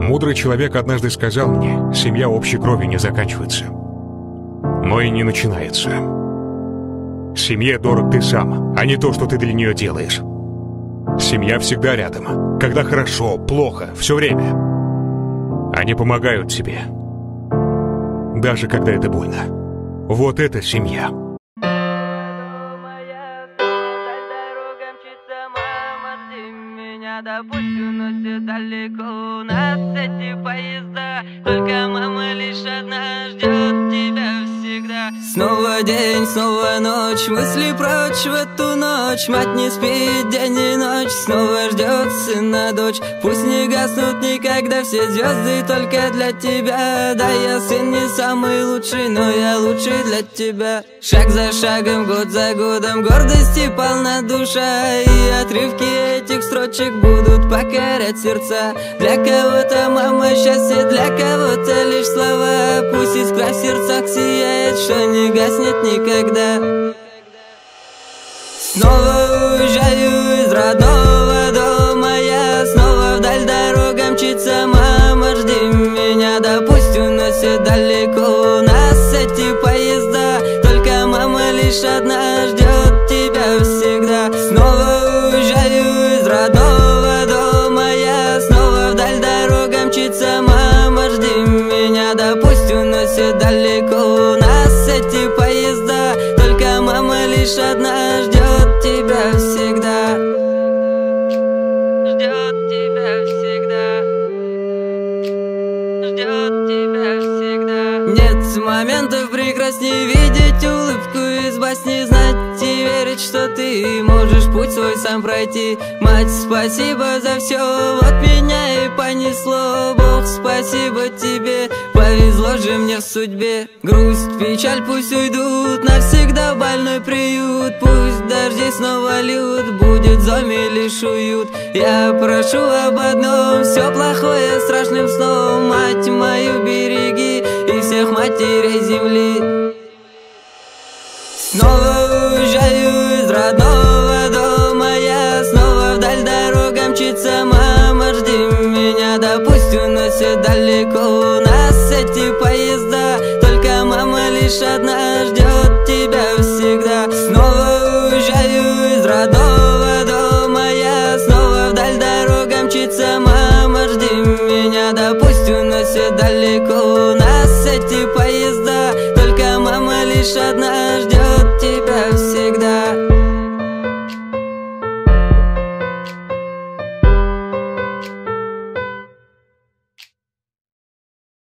Мудрый человек однажды сказал мне: семья общей крови не заканчивается, но и не начинается. Семье дорог ты сам, а не то, что ты для нее делаешь. Семья всегда рядом, когда хорошо, плохо, все время. Они помогают тебе, даже когда это больно. Вот это семья. Да пусть уносит далеко у нас эти поезда, только мама лишь одна ждет тебя всегда. Снова день, снова ночь, мысли прочь в эту ночь. Мать не спит день и ночь, снова ждет сына дочь. Пусть не гаснут никогда все звезды только для тебя. Да, я сын не самый лучший, но я лучший для тебя. Шаг за шагом, год за годом, гордости полна душа, и отрывки этих строчек будут покорять сердца. Для кого-то мама счастье, для кого-то лишь слова. Пусть искра в сердцах сияет, что не гаснет никогда. Снова уезжаю из родного дома я, снова вдаль дорога мчится мама, жди меня. Да пусть уносит далеко нас эти поезда, только мама лишь одна ждет тебя всегда. Снова уезжаю из родного дома я, снова вдаль дорога мчится мама, жди меня. Да пусть уносит далеко нас эти поезда, только мама лишь одна ждет тебя всегда. Ждет тебя всегда. Ждет тебя всегда. Нет моментов прекрасней видеть улыбку из басни, знать и верить, что ты можешь путь свой сам пройти. Мать, спасибо за все, вот меня и понесло. Бог, спасибо тебе, повезло же мне в судьбе. Грусть, печаль пусть уйдут навсегда в больной приют. Пусть дожди снова льют, будет в доме лишь уют. Я прошу об одном, все плохое страшным сном. Мать мою береги и всех матерей земли. Снова уезжаю из родного дома я, снова вдаль дорога мчится мама, жди меня. Да пусть уносит далеко нас эти поезда, только мама лишь одна